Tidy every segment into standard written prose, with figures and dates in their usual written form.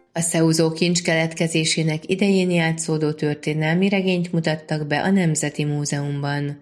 A Szeúzó kincs keletkezésének idején játszódó történelmi regényt mutattak be a Nemzeti Múzeumban.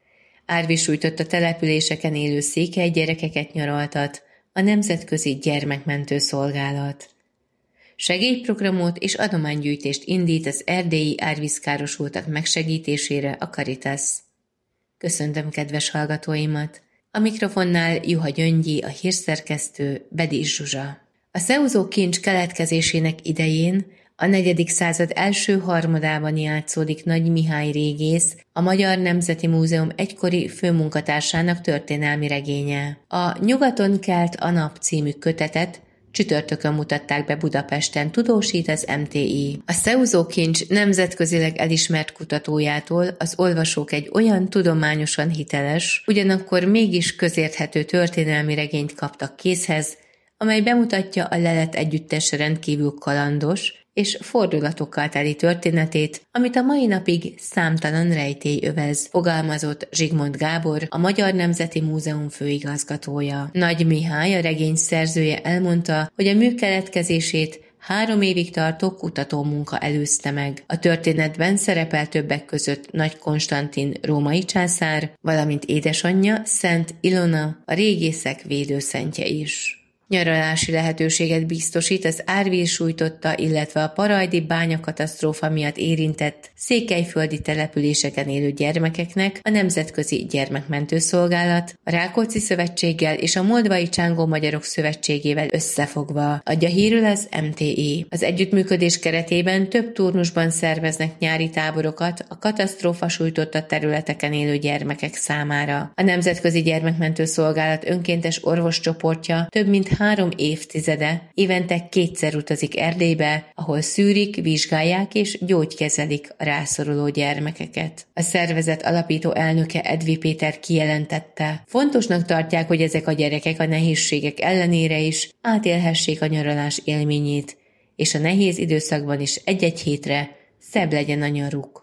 Árvísújtott településeken élő székely gyerekeket nyaraltat a Nemzetközi Gyermekmentő Szolgálat. Segélyprogramot és adománygyűjtést indít az erdélyi árvízkárosultak megsegítésére a Caritas. Köszöntöm kedves hallgatóimat! A mikrofonnál Juha Gyöngyi, a hírszerkesztő, Bedis Zsuzsa. A Szeúzó kincs keletkezésének idején a 4. század első harmadában játszódik Nagy Mihály régész, a Magyar Nemzeti Múzeum egykori főmunkatársának történelmi regénye. A Nyugaton kelt a nap című kötetet csütörtökön mutatták be Budapesten, tudósít az MTI. A Szeúzó kincs nemzetközileg elismert kutatójától az olvasók egy olyan tudományosan hiteles, ugyanakkor mégis közérthető történelmi regényt kaptak kézhez, amely bemutatja a Lelet együttes rendkívül kalandos és fordulatokkal teli történetét, amit a mai napig számtalan rejtély övez, fogalmazott Zsigmond Gábor, a Magyar Nemzeti Múzeum főigazgatója. Nagy Mihály, a regény szerzője elmondta, hogy a mű keletkezését 3 évig tartó kutatómunka előzte meg. A történetben szerepel többek között Nagy Konstantin római császár, valamint édesanyja, Szent Ilona, a régészek védőszentje is. Nyaralási lehetőséget biztosít az árvíz sújtotta, illetve a parajdi bányakatasztrófa miatt érintett székelyföldi településeken élő gyermekeknek a Nemzetközi Gyermekmentő Szolgálat, a Rákóczi Szövetséggel és a Moldvai Csángó Magyarok Szövetségével összefogva, adja hírül az MTI. Az együttműködés keretében több turnusban szerveznek nyári táborokat a katasztrófa sújtotta területeken élő gyermekek számára. A Nemzetközi Gyermekmentő Szolgálat önkéntes orvoscsoportja több mint 3 évtizede évente 2-szer utazik Erdélybe, ahol szűrik, vizsgálják és gyógykezelik a rászoruló gyermekeket. A szervezet alapító elnöke Edvi Péter kijelentette, fontosnak tartják, hogy ezek a gyerekek a nehézségek ellenére is átélhessék a nyaralás élményét, és a nehéz időszakban is egy-egy hétre szebb legyen a nyaruk.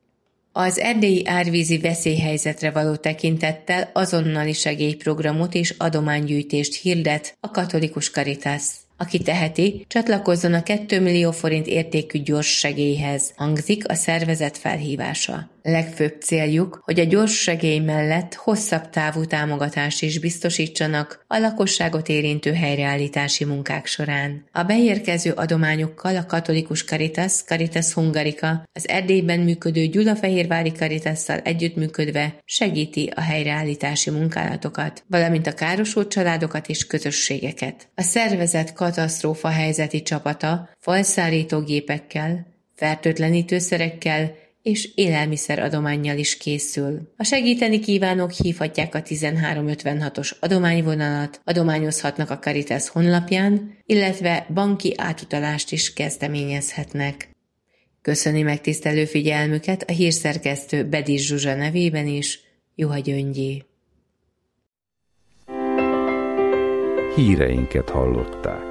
Az erdélyi árvízi veszélyhelyzetre való tekintettel azonnali segélyprogramot és adománygyűjtést hirdet a katolikus Caritas. Aki teheti, csatlakozzon a 2 millió forint értékű gyors segélyhez, hangzik a szervezet felhívása. Legfőbb céljuk, hogy a gyors segély mellett hosszabb távú támogatást is biztosítsanak a lakosságot érintő helyreállítási munkák során. A beérkező adományokkal a katolikus Caritas, Caritas Hungarica, az Erdélyben működő Gyulafehérvári Caritasszal együttműködve segíti a helyreállítási munkálatokat, valamint a károsult családokat és közösségeket. A szervezet katasztrófa helyzeti csapata falszárítógépekkel, fertőtlenítőszerekkel és élelmiszeradománnyal is készül. A segíteni kívánók hívhatják a 1356-os adományvonalat, adományozhatnak a Caritas honlapján, illetve banki átutalást is kezdeményezhetnek. Köszöni megtisztelő figyelmüket a hírszerkesztő Bedis Zsuzsa nevében is, Juha Gyöngyi. Híreinket hallották.